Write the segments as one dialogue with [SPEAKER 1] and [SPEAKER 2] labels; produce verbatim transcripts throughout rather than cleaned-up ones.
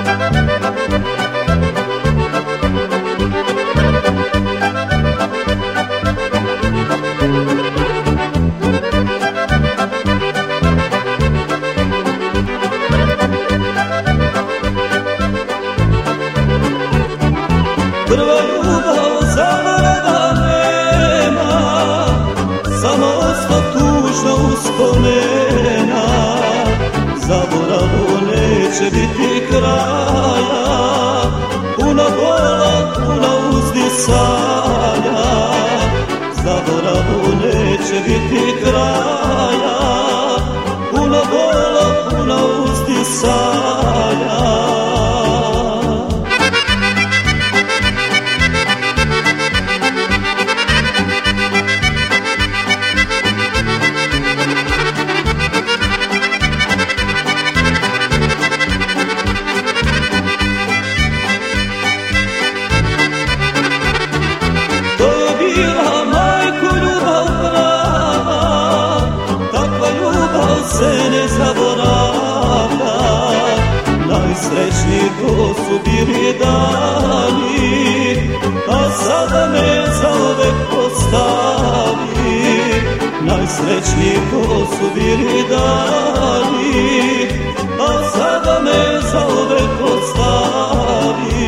[SPEAKER 1] Prva ljubav zaborava nema, samo osta tužna uspomena. Zaboravu neće biti kraja, puna bola, puna uzdisanja. Zaboravu neće biti kraja, puna bola, puna uzdisanja. Bila majko ljubav prava, takva ljubav se ne zaboravlja. Najsrećniji to su bili dani, a sada me zauvek postavi. Najsrećniji to su bili dani, a sada me zauvek postavi.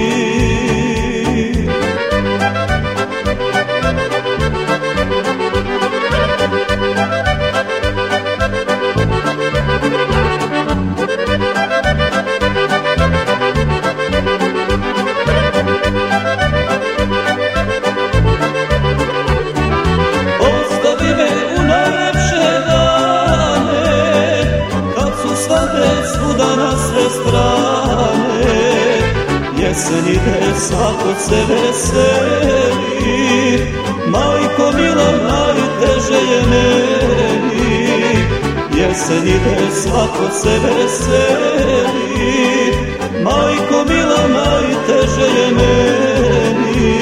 [SPEAKER 1] Svuda na sve strane, jesen ide, svako se veseli. Majko mila, najteže je meni. Jesen ide, svako se veseli. Majko mila, najteže je meni.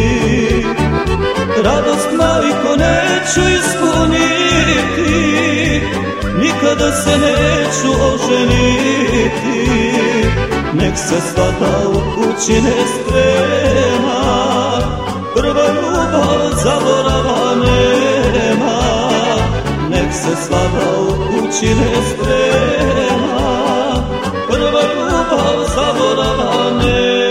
[SPEAKER 1] Radost, majko, neću ispuniti, nikada se neću oženiti. Nek se svada u kući ne sprema, prva ljubav zaborava nema. Nek se svada u kući ne sprema, prva ljubav zaborava nema.